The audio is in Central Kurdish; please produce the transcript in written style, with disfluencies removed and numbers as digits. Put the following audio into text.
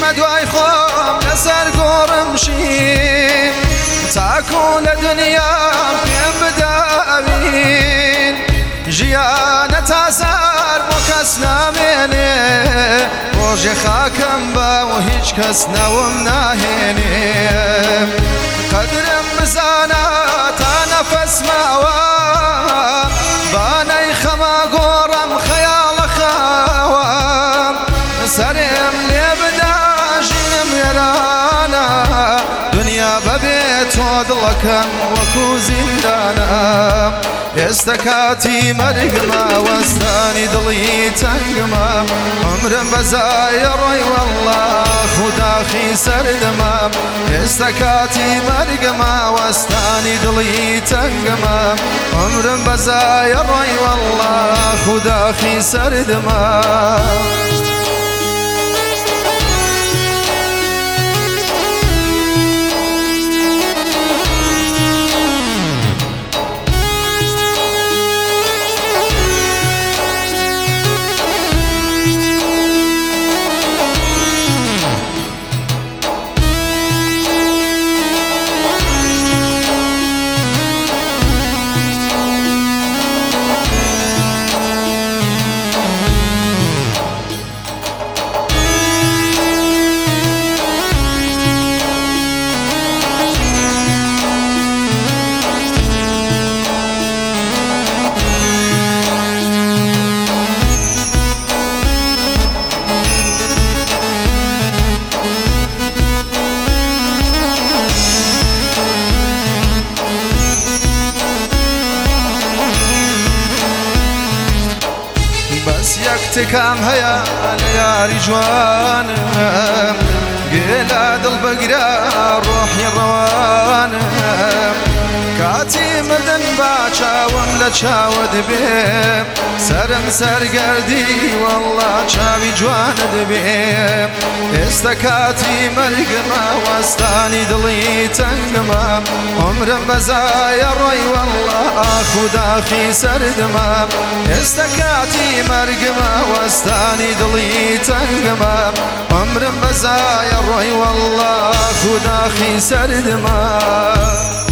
دوای خۆم لەسەر گۆڕم شیم تاکو لە دنیا پێم بداوین ژیانە تازار بۆ کەس نامێنێ ڕۆژێ خاکەم بە و هیچ کەس ناوم ناهێنێ قەدرم بزانە تا نەفەس ماوە بانەی خەما گۆڕم خەیاڵە خاوە سەرێم لێ بدا ژینم وێرانە دنیا بەبێ تۆ دڵەکەم وەکو زیندانە ئێستا کاتی مەرگمە وەستانی دڵی تەنگمە عمرم بەزایە ڕۆی وەڵڵا خوداخی سەردمە ئێستا کاتی مەرگمە وەستانی دڵی تەنگمە عمرم بەزایە ڕۆی وەڵڵا خوداخی سەردمە بەس یەک تکام هەیە لە یاری جوانم گێلا دڵ بەگرە ڕۆحی ڕەوانم کاتی مردن با چاوم لە چاوت بێ سەرم سەرگەردی وەڵڵا چاوی جوانت بێ ئێستا کاتی مەرگمە وەستانی دڵی تەنگمە عمرم بەزایە ڕۆی وەڵڵا خوداخی سەردمە ئێستا کاتی مەرگمە وەستانی دڵی تەنگمە عمرم بەزایە ڕۆی وەڵڵا خوداخی سەردمە